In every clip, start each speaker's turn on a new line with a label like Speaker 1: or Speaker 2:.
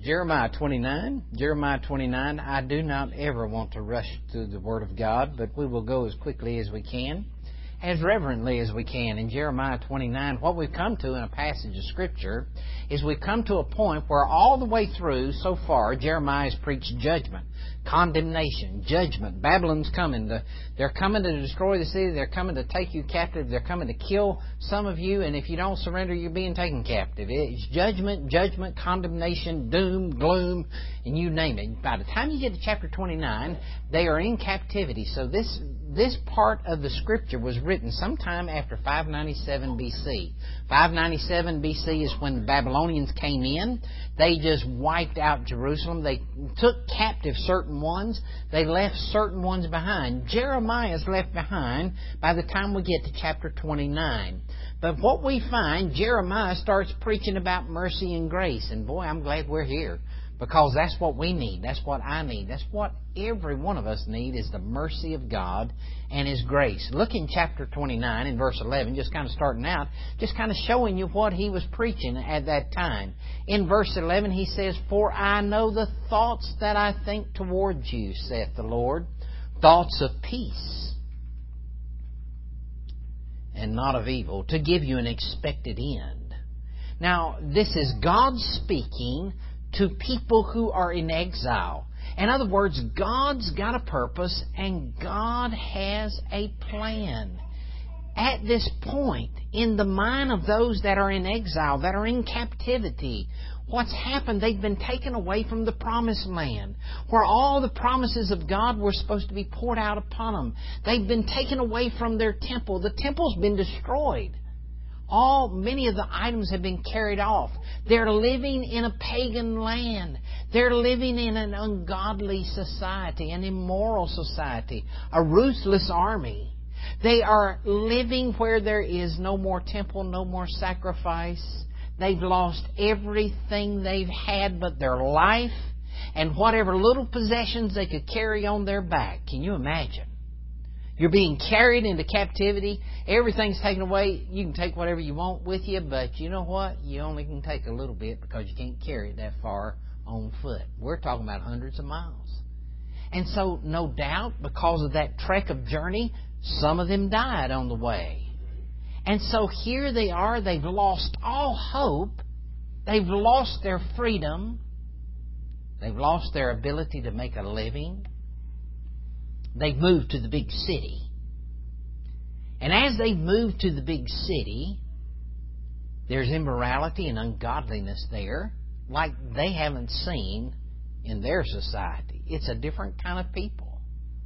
Speaker 1: Jeremiah 29. Jeremiah 29. I do not ever want to rush through the Word of God, but we will go as quickly as we can, as reverently as we can. In Jeremiah 29, what we've come to in a passage of Scripture is we've come to a point where all the way through so far, Jeremiah has preached judgment, condemnation, judgment. Babylon's coming. They're coming to destroy the city. They're coming to take you captive. They're coming to kill some of you, and if you don't surrender, you're being taken captive. It's judgment, condemnation, doom, gloom, and you name it. By the time you get to chapter 29, they are in captivity. So this part of the Scripture was written sometime after 597 B.C. 597 B.C. is when the Babylonians came in. They just wiped out Jerusalem. They took captive certain ones. They left certain ones behind. Jeremiah is left behind by the time we get to chapter 29. But what we find, Jeremiah starts preaching about mercy and grace. And boy, I'm glad we're here. Because that's what we need. That's what I need. That's what every one of us need, is the mercy of God and His grace. Look in chapter 29 in verse 11, just kind of starting out, just kind of showing you what he was preaching at that time. In verse 11 he says, "For I know the thoughts that I think towards you, saith the Lord, thoughts of peace and not of evil, to give you an expected end." Now, this is God speaking to people who are in exile. In other words, God's got a purpose and God has a plan. At this point, in the mind of those that are in exile, that are in captivity, what's happened? They've been taken away from the promised land, where all the promises of God were supposed to be poured out upon them. They've been taken away from their temple. The temple's been destroyed. Many of the items have been carried off. They're living in a pagan land. They're living in an ungodly society, an immoral society, a ruthless army. They are living where there is no more temple, no more sacrifice. They've lost everything they've had but their life and whatever little possessions they could carry on their back. Can you imagine? You're being carried into captivity. Everything's taken away. You can take whatever you want with you, but you know what? You only can take a little bit because you can't carry it that far on foot. We're talking about hundreds of miles. And so, no doubt, because of that trek of journey, some of them died on the way. And so here they are. They've lost all hope. They've lost their freedom. They've lost their ability to make a living. They've moved to the big city. And as they've moved to the big city, there's immorality and ungodliness there like they haven't seen in their society. It's a different kind of people.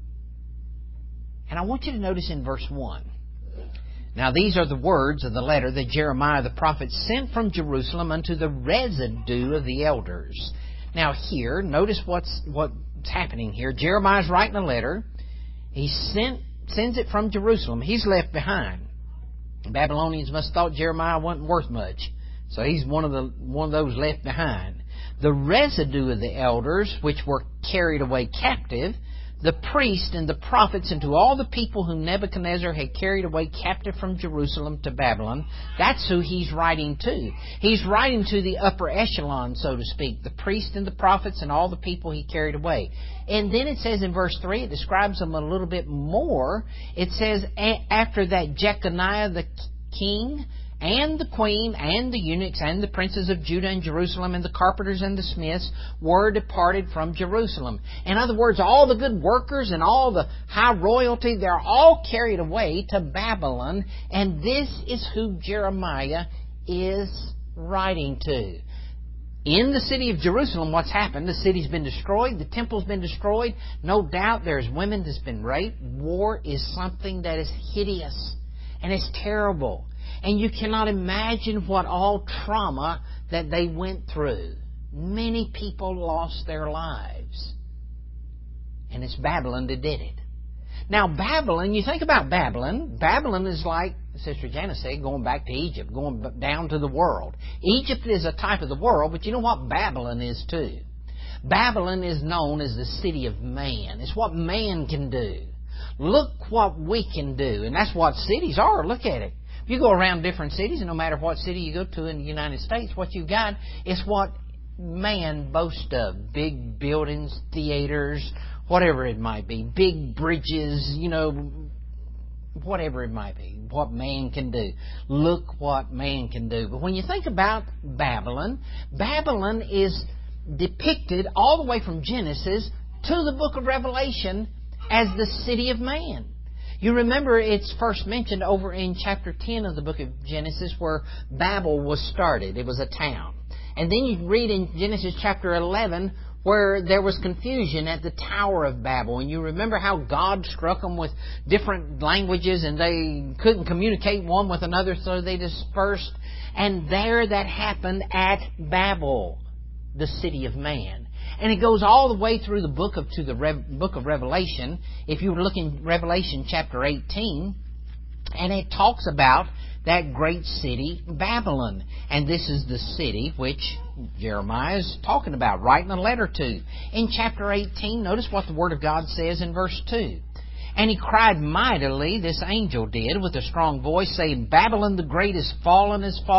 Speaker 1: And I want you to notice in verse 1. "Now these are the words of the letter that Jeremiah the prophet sent from Jerusalem unto the residue of the elders." Now here, notice what's happening here. Jeremiah's writing a letter. He sends it from Jerusalem. He's left behind. The Babylonians must have thought Jeremiah wasn't worth much. So he's one of those left behind. "The residue of the elders, which were carried away captive, the priests and the prophets, and to all the people whom Nebuchadnezzar had carried away captive from Jerusalem to Babylon." That's who he's writing to. He's writing to the upper echelon, so to speak, the priests and the prophets and all the people he carried away. And then it says in verse 3, it describes them a little bit more. It says, "After that Jeconiah the king and the queen and the eunuchs and the princes of Judah and Jerusalem and the carpenters and the smiths were departed from Jerusalem." In other words, all the good workers and all the high royalty, they're all carried away to Babylon. And this is who Jeremiah is writing to. In the city of Jerusalem, what's happened? The city's been destroyed. The temple's been destroyed. No doubt there's women that's been raped. War is something that is hideous and it's terrible. And you cannot imagine what all trauma that they went through. Many people lost their lives. And it's Babylon that did it. Now Babylon, you think about Babylon. Babylon is like Sister Janice said, going back to Egypt, going down to the world. Egypt is a type of the world, but you know what Babylon is too? Babylon is known as the city of man. It's what man can do. Look what we can do. And that's what cities are. Look at it. If you go around different cities, and no matter what city you go to in the United States, what you've got is what man boast of? Big buildings, theaters, whatever it might be. Big bridges, whatever it might be. What man can do. Look what man can do. But when you think about Babylon, Babylon is depicted all the way from Genesis to the book of Revelation as the city of man. You remember it's first mentioned over in chapter 10 of the book of Genesis where Babel was started. It was a town. And then you read in Genesis chapter 11 where there was confusion at the Tower of Babel. And you remember how God struck them with different languages and they couldn't communicate one with another, so they dispersed. And there that happened at Babel, the city of man. And it goes all the way through the book of Revelation. If you look in Revelation chapter 18, and it talks about that great city, Babylon. And this is the city which Jeremiah is talking about, writing a letter to. In chapter 18, notice what the Word of God says in verse 2. And he cried mightily, this angel did, with a strong voice, saying, Babylon the great is fallen,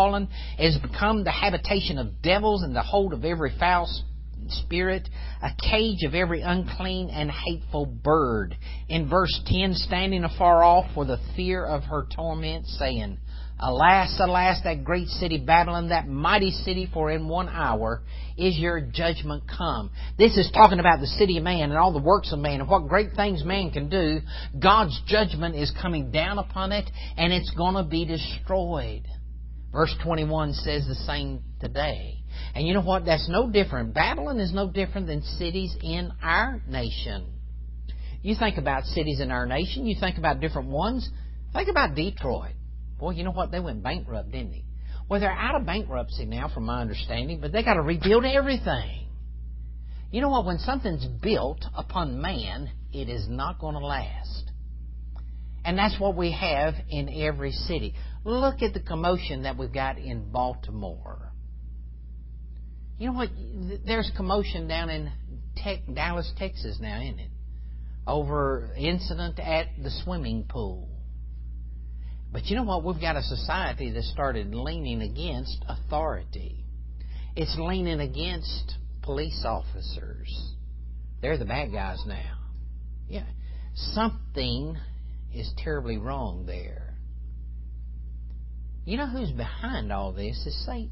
Speaker 1: is become the habitation of devils and the hold of every foul spirit, a cage of every unclean and hateful bird. In verse 10, standing afar off for the fear of her torment, saying, Alas, alas, that great city Babylon, that mighty city, for in 1 hour is your judgment come. This is talking about the city of man and all the works of man and what great things man can do. God's judgment is coming down upon it and it's going to be destroyed. Verse 21 says the same today. And you know what? That's no different. Babylon is no different than cities in our nation. You think about cities in our nation. You think about different ones. Think about Detroit. Boy, you know what? They went bankrupt, didn't they? Well, they're out of bankruptcy now, from my understanding, but they got to rebuild everything. You know what? When something's built upon man, it is not going to last. And that's what we have in every city. Look at the commotion that we've got in Baltimore. You know what? There's commotion down in Dallas, Texas now, isn't it? Over incident at the swimming pool. But you know what? We've got a society that started leaning against authority. It's leaning against police officers. They're the bad guys now. Yeah. Something is terribly wrong there. You know who's behind all this is Satan.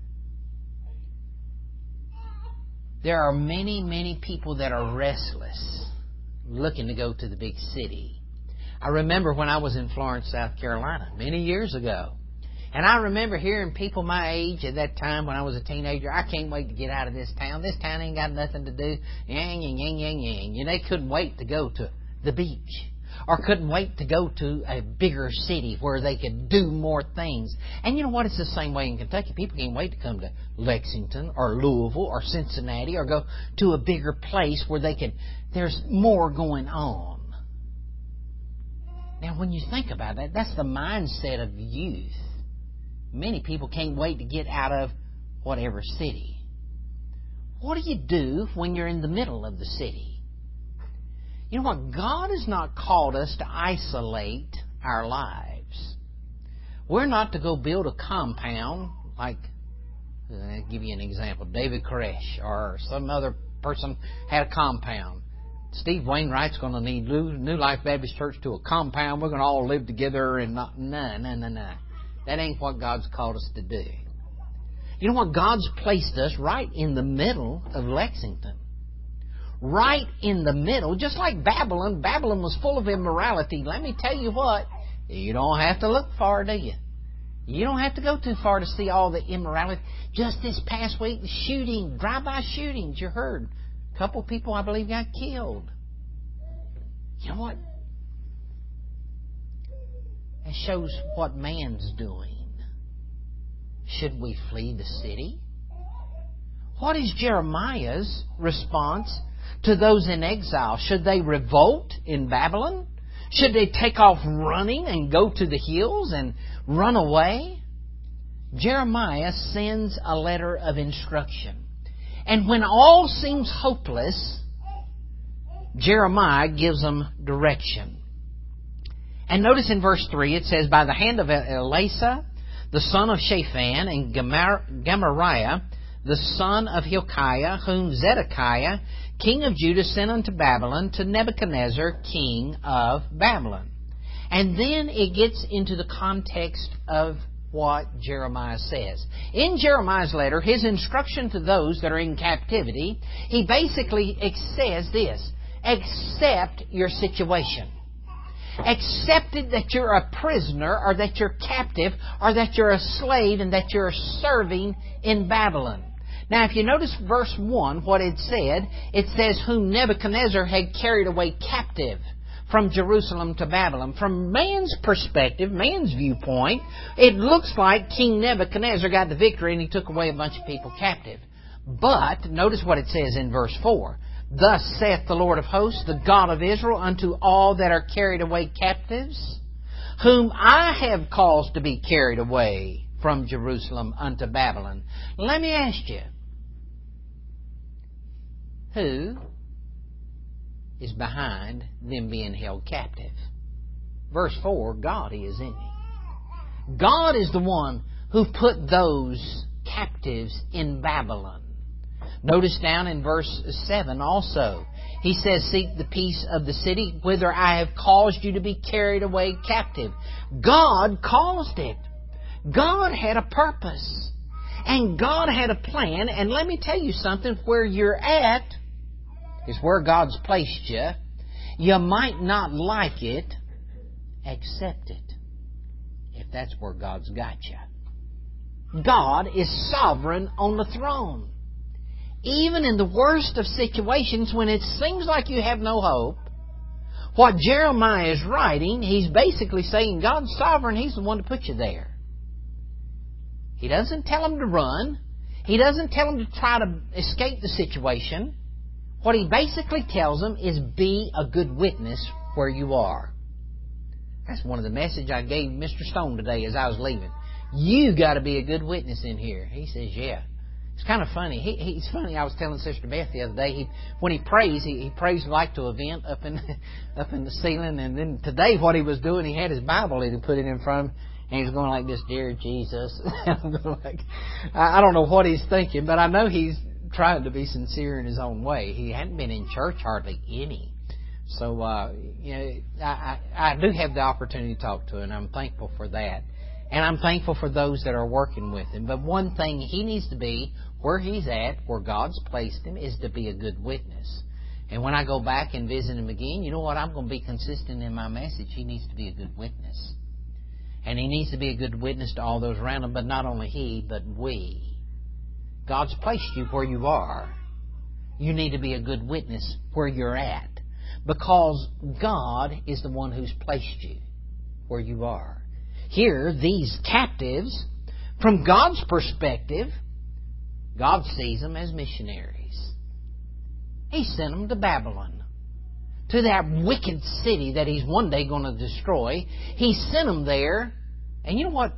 Speaker 1: There are many, many people that are restless, looking to go to the big city. I remember when I was in Florence, South Carolina, many years ago. And I remember hearing people my age at that time when I was a teenager, I can't wait to get out of this town. This town ain't got nothing to do. Yang, yang, yang, yang, yang. You know, they couldn't wait to go to the beach. Or couldn't wait to go to a bigger city where they could do more things. And you know what? It's the same way in Kentucky. People can't wait to come to Lexington or Louisville or Cincinnati or go to a bigger place where there's more going on. Now, when you think about that, that's the mindset of youth. Many people can't wait to get out of whatever city. What do you do when you're in the middle of the city? You know what? God has not called us to isolate our lives. We're not to go build a compound like, I'll give you an example, David Koresh or some other person had a compound. Steve Wainwright's going to need New Life Baptist Church to a compound. We're going to all live together and no. That ain't what God's called us to do. You know what? God's placed us right in the middle of Lexington. Right in the middle, just like Babylon. Babylon was full of immorality. Let me tell you what, you don't have to look far, do you? You don't have to go too far to see all the immorality. Just this past week, drive-by shootings, you heard. A couple people, I believe, got killed. You know what? That shows what man's doing. Should we flee the city? What is Jeremiah's response to those in exile? Should they revolt in Babylon? Should they take off running and go to the hills and run away? Jeremiah sends a letter of instruction. And when all seems hopeless, Jeremiah gives them direction. And notice in verse 3 it says, By the hand of Elisha, the son of Shaphan, and Gemariah, the son of Hilkiah, whom Zedekiah, king of Judah, sent unto Babylon, to Nebuchadnezzar, king of Babylon. And then it gets into the context of what Jeremiah says. In Jeremiah's letter, his instruction to those that are in captivity, he basically says this: accept your situation. Accept it that you're a prisoner, or that you're captive, or that you're a slave, and that you're serving in Babylon. Now, if you notice verse 1, what it says, whom Nebuchadnezzar had carried away captive from Jerusalem to Babylon. From man's perspective, man's viewpoint, it looks like King Nebuchadnezzar got the victory and he took away a bunch of people captive. But, notice what it says in verse 4. Thus saith the Lord of hosts, the God of Israel, unto all that are carried away captives, whom I have caused to be carried away from Jerusalem unto Babylon. Let me ask you, who is behind them being held captive? Verse 4, God is, isn't He? God is the one who put those captives in Babylon. Notice down in verse 7 also, He says, seek the peace of the city whither I have caused you to be carried away captive. God caused it. God had a purpose. And God had a plan. And let me tell you something, where you're at is where God's placed you. You might not like it. Accept it, if that's where God's got you. God is sovereign on the throne. Even in the worst of situations, when it seems like you have no hope, what Jeremiah is writing, he's basically saying God's sovereign. He's the one to put you there. He doesn't tell him to run. He doesn't tell him to try to escape the situation. What he basically tells them is be a good witness where you are. That's one of the messages I gave Mr. Stone today as I was leaving. You got to be a good witness in here. He says, yeah. It's kind of funny. He's funny. I was telling Sister Beth the other day, when he prays, he prays like to a vent up in the ceiling. And then today what he was doing, he had his Bible and he put it in front of him. And he was going like this, Dear Jesus. I don't know what he's thinking, but I know he's trying to be sincere in his own way. He hadn't been in church hardly any. So, I do have the opportunity to talk to him, and I'm thankful for that. And I'm thankful for those that are working with him. But one thing he needs to be, where he's at, where God's placed him, is to be a good witness. And when I go back and visit him again, you know what? I'm going to be consistent in my message. He needs to be a good witness. And he needs to be a good witness to all those around him, but not only he, but we. God's placed you where you are. You need to be a good witness where you're at, because God is the one who's placed you where you are. Here, these captives, from God's perspective, God sees them as missionaries. He sent them to Babylon, to that wicked city that He's one day going to destroy. He sent them there. And you know what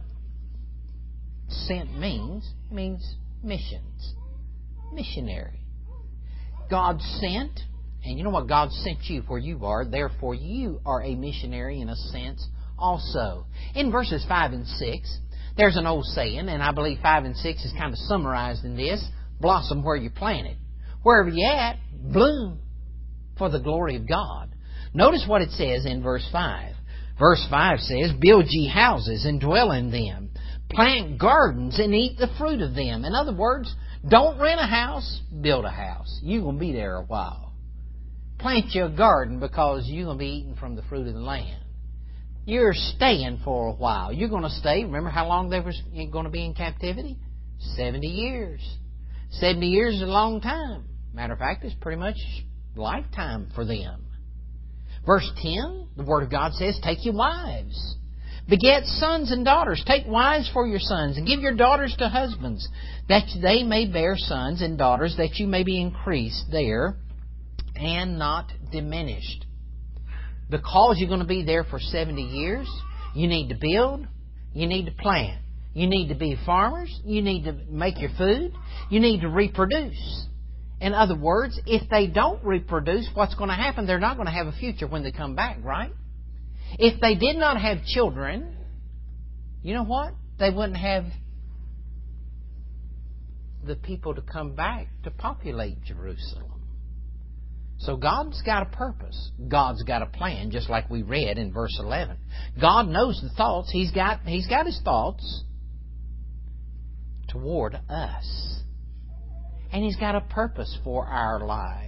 Speaker 1: sent means? It means missions. Missionary. God sent, and you know what? God sent you where you are. Therefore, you are a missionary in a sense also. In verses 5 and 6, there's an old saying, and I believe 5 and 6 is kind of summarized in this: blossom where you planted. Wherever you're at, bloom for the glory of God. Notice what it says in verse 5. Verse 5 says, build ye houses and dwell in them. Plant gardens and eat the fruit of them. In other words, don't rent a house, build a house. You're going to be there a while. Plant you a garden because you're going to be eating from the fruit of the land. You're staying for a while. You're going to stay. Remember how long they were going to be in captivity? 70 years. 70 years is a long time. Matter of fact, it's pretty much lifetime for them. Verse 10, the Word of God says, take you wives. Beget sons and daughters. Take wives for your sons, and give your daughters to husbands, that they may bear sons and daughters, that you may be increased there and not diminished. Because you're going to be there for 70 years, you need to build, you need to plant. You need to be farmers, you need to make your food, you need to reproduce. In other words, if they don't reproduce, what's going to happen? They're not going to have a future when they come back, right? If they did not have children, you know what? They wouldn't have the people to come back to populate Jerusalem. So God's got a purpose. God's got a plan, just like we read in verse 11. God knows the thoughts. He's got His thoughts toward us. And He's got a purpose for our lives.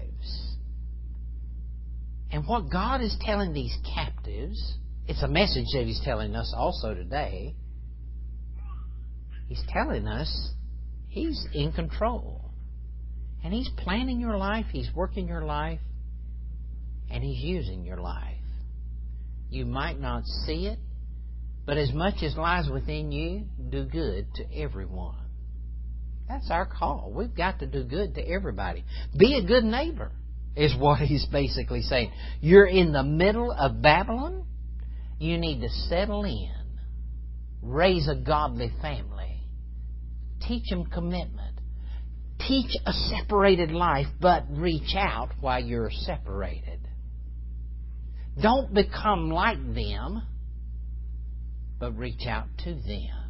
Speaker 1: And what God is telling these captives, it's a message that He's telling us also today. He's telling us He's in control. And He's planning your life, He's working your life, and He's using your life. You might not see it, but as much as lies within you, do good to everyone. That's our call. We've got to do good to everybody. Be a good neighbor, is what He's basically saying. You're in the middle of Babylon. You need to settle in. Raise a godly family. Teach them commitment. Teach a separated life, but reach out while you're separated. Don't become like them, but reach out to them.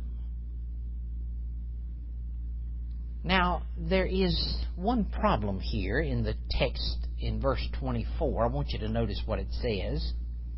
Speaker 1: Now, there is one problem here in the text in verse 24. I want you to notice what it says.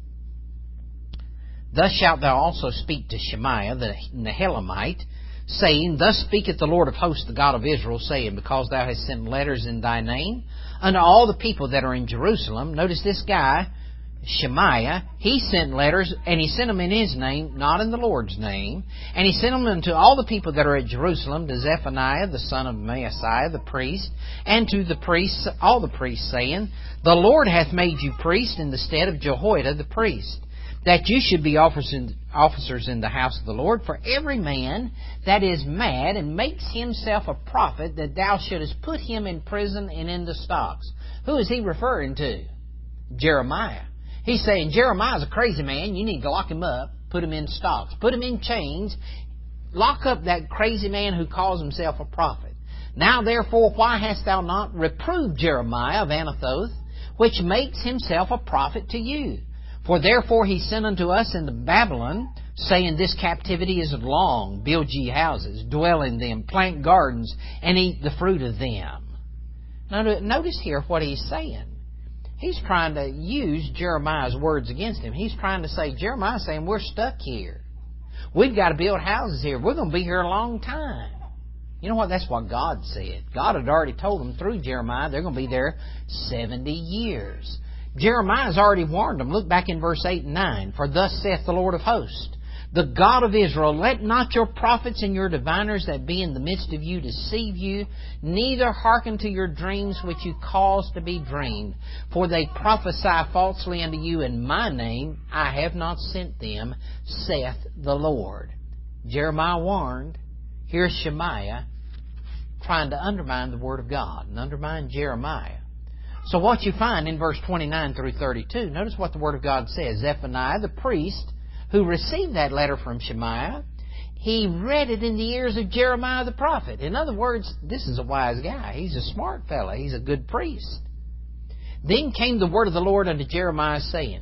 Speaker 1: Thus shalt thou also speak to Shemaiah the Nehelamite, saying, Thus speaketh the Lord of hosts, the God of Israel, saying, Because thou hast sent letters in thy name unto all the people that are in Jerusalem. Notice this guy, Shemaiah, he sent letters, and he sent them in his name, not in the Lord's name. And he sent them unto all the people that are at Jerusalem, to Zephaniah, the son of Maaseiah, the priest, and to the priests, all the priests, saying, The Lord hath made you priest in the stead of Jehoiada the priest, that you should be officers in the house of the Lord, for every man that is mad and makes himself a prophet, that thou shouldest put him in prison and in the stocks. Who is he referring to? Jeremiah. He's saying, Jeremiah's a crazy man. You need to lock him up, put him in stocks, put him in chains, lock up that crazy man who calls himself a prophet. Now therefore, why hast thou not reproved Jeremiah of Anathoth, which makes himself a prophet to you? For therefore he sent unto us into Babylon, saying, This captivity is long. Build ye houses, dwell in them, plant gardens, and eat the fruit of them. Now notice here what he's saying. He's trying to use Jeremiah's words against him. He's trying to say, Jeremiah's saying, we're stuck here. We've got to build houses here. We're going to be here a long time. You know what? That's what God said. God had already told them through Jeremiah they're going to be there 70 years. Jeremiah's already warned them. Look back in verse 8 and 9. For thus saith the Lord of hosts, the God of Israel, let not your prophets and your diviners that be in the midst of you deceive you, neither hearken to your dreams which you cause to be dreamed. For they prophesy falsely unto you in my name. I have not sent them, saith the Lord. Jeremiah warned. Here's Shemaiah trying to undermine the Word of God and undermine Jeremiah. So what you find in verse 29 through 32, notice what the Word of God says. Zephaniah, the priest, who received that letter from Shemaiah, he read it in the ears of Jeremiah the prophet. In other words, this is a wise guy. He's a smart fellow. He's a good priest. Then came the word of the Lord unto Jeremiah, saying,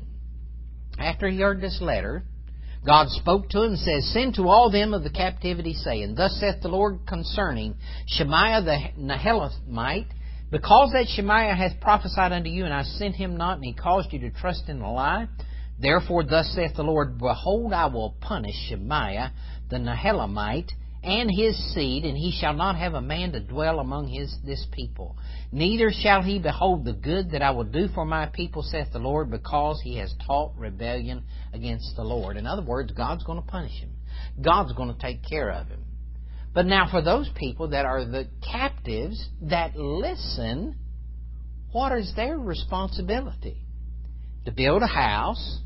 Speaker 1: after he heard this letter, God spoke to him and says, Send to all them of the captivity, saying, Thus saith the Lord concerning Shemaiah the Nehelamite, because that Shemaiah hath prophesied unto you, and I sent him not, and he caused you to trust in a lie. Therefore thus saith the Lord, Behold, I will punish Shemaiah the Nehelamite and his seed, and he shall not have a man to dwell among this people. Neither shall he behold the good that I will do for my people, saith the Lord, because he has taught rebellion against the Lord. In other words, God's going to punish him. God's going to take care of him. But now for those people that are the captives that listen, what is their responsibility? To build a house,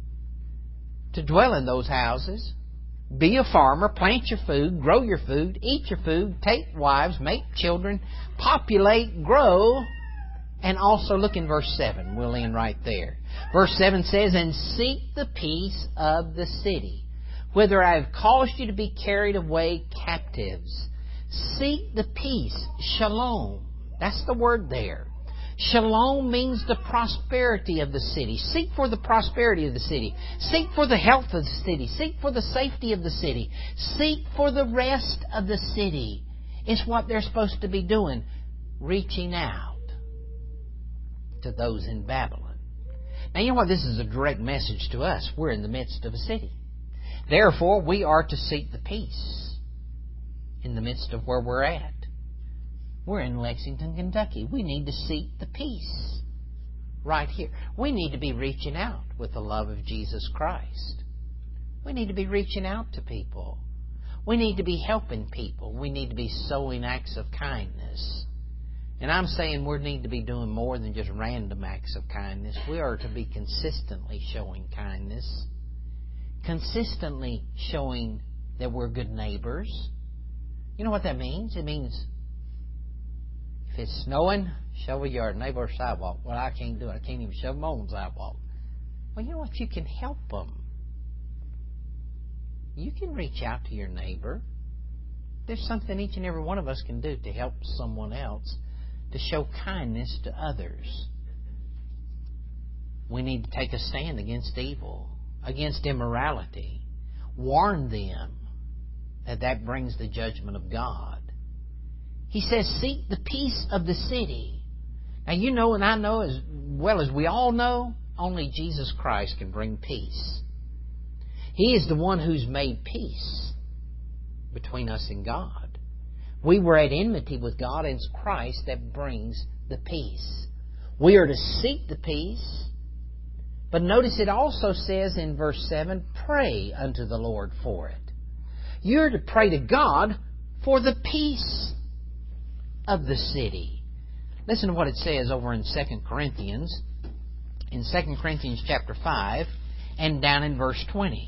Speaker 1: to dwell in those houses, be a farmer, plant your food, grow your food, eat your food, take wives, make children, populate, grow, and also look in verse 7. We'll end right there. Verse 7 says, And seek the peace of the city, whither I have caused you to be carried away captives. Seek the peace, shalom. That's the word there. Shalom means the prosperity of the city. Seek for the prosperity of the city. Seek for the health of the city. Seek for the safety of the city. Seek for the rest of the city. It's what they're supposed to be doing, reaching out to those in Babylon. Now, you know what? This is a direct message to us. We're in the midst of a city. Therefore, we are to seek the peace in the midst of where we're at. We're in Lexington, Kentucky. We need to seek the peace right here. We need to be reaching out with the love of Jesus Christ. We need to be reaching out to people. We need to be helping people. We need to be sowing acts of kindness. And I'm saying we need to be doing more than just random acts of kindness. We are to be consistently showing kindness. Consistently showing that we're good neighbors. You know what that means? It means if it's snowing, shovel your neighbor's sidewalk. Well, I can't do it. I can't even shovel my own sidewalk. Well, you know what? You can help them. You can reach out to your neighbor. There's something each and every one of us can do to help someone else, to show kindness to others. We need to take a stand against evil, against immorality. Warn them that brings the judgment of God. He says, seek the peace of the city. Now, you know and I know as well as we all know, only Jesus Christ can bring peace. He is the one who's made peace between us and God. We were at enmity with God, and it's Christ that brings the peace. We are to seek the peace. But notice it also says in verse 7, pray unto the Lord for it. You're to pray to God for the peace of the city. Listen to what it says over in 2 Corinthians. In 2 Corinthians chapter 5 and down in verse 20.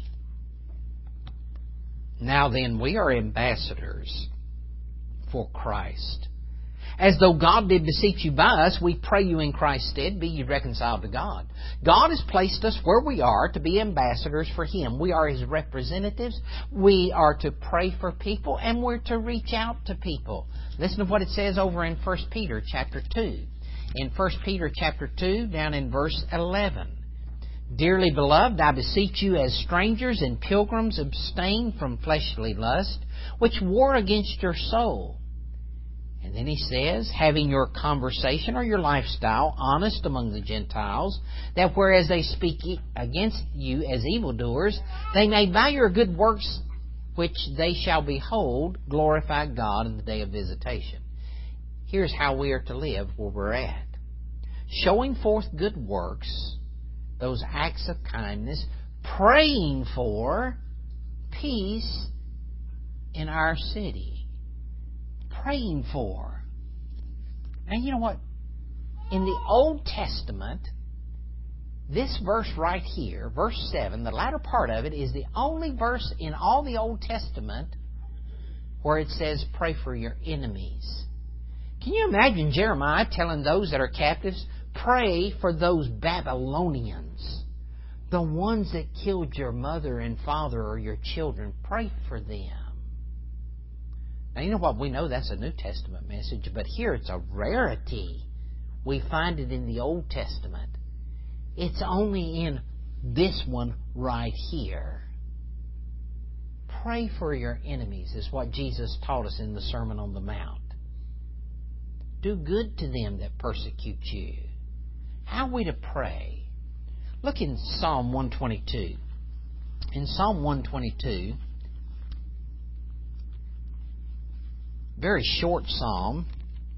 Speaker 1: Now then, we are ambassadors for Christ. As though God did beseech you by us, we pray you in Christ's stead, be ye reconciled to God. God has placed us where we are to be ambassadors for Him. We are His representatives. We are to pray for people, and we're to reach out to people. Listen to what it says over in 1 Peter chapter 2. In 1 Peter chapter 2, down in verse 11. Dearly beloved, I beseech you as strangers and pilgrims, abstain from fleshly lust, which war against your soul. And then he says, having your conversation or your lifestyle honest among the Gentiles, that whereas they speak against you as evildoers, they may by your good works which they shall behold, glorify God in the day of visitation. Here's how we are to live where we're at. Showing forth good works, those acts of kindness, praying for peace in our city. Praying for. And you know what? In the Old Testament, this verse right here, verse 7, the latter part of it, is the only verse in all the Old Testament where it says, pray for your enemies. Can you imagine Jeremiah telling those that are captives, pray for those Babylonians, the ones that killed your mother and father or your children. Pray for them. Now, you know what? We know that's a New Testament message, but here it's a rarity. We find it in the Old Testament. It's only in this one right here. Pray for your enemies is what Jesus taught us in the Sermon on the Mount. Do good to them that persecute you. How are we to pray? Look in Psalm 122. In Psalm 122, very short psalm,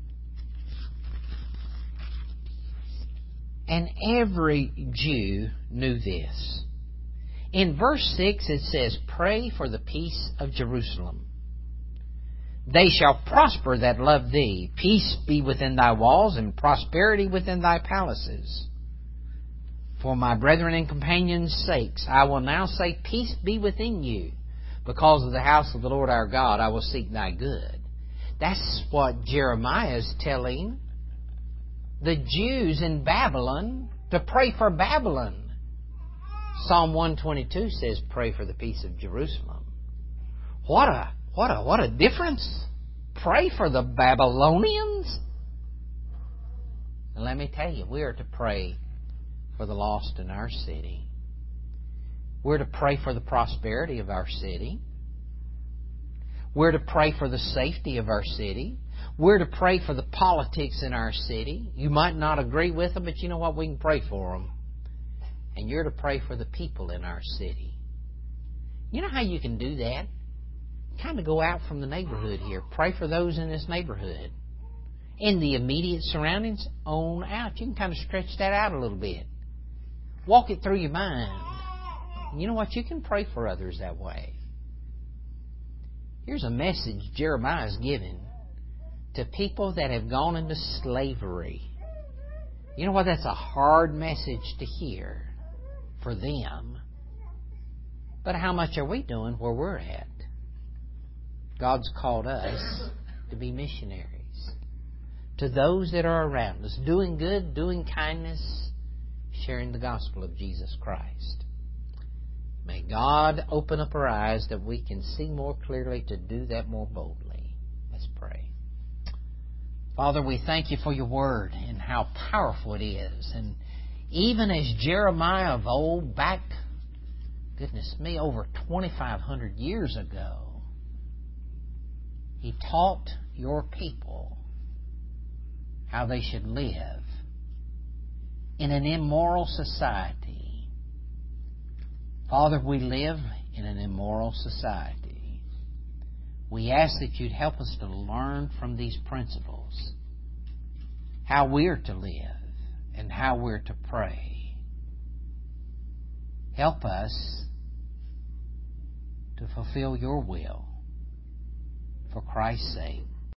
Speaker 1: and every Jew knew this. In verse 6 it says, pray for the peace of Jerusalem. They shall prosper that love thee. Peace be within thy walls, and prosperity within thy palaces. For my brethren and companions' sakes, I will now say, peace be within you. Because of the house of the Lord our God, I will seek thy good. That's what Jeremiah is telling the Jews in Babylon to pray for Babylon. Psalm 122 says, pray for the peace of Jerusalem. What a difference. Pray for the Babylonians. And let me tell you, we are to pray for the lost in our city. We're to pray for the prosperity of our city. We're to pray for the safety of our city. We're to pray for the politics in our city. You might not agree with them, but you know what? We can pray for them. And you're to pray for the people in our city. You know how you can do that? Kind of go out from the neighborhood here. Pray for those in this neighborhood. In the immediate surroundings, on out. You can kind of stretch that out a little bit. Walk it through your mind. You know what? You can pray for others that way. Here's a message Jeremiah is giving to people that have gone into slavery. You know what? That's a hard message to hear for them. But how much are we doing where we're at? God's called us to be missionaries to those that are around us, doing good, doing kindness, sharing the gospel of Jesus Christ. May God open up our eyes that we can see more clearly to do that more boldly. Let's pray. Father, we thank You for Your Word and how powerful it is. And even as Jeremiah of old, back, goodness me, over 2,500 years ago, he taught Your people how they should live in an immoral society. Father, we live in an immoral society. We ask that You'd help us to learn from these principles how we're to live and how we're to pray. Help us to fulfill Your will for Christ's sake.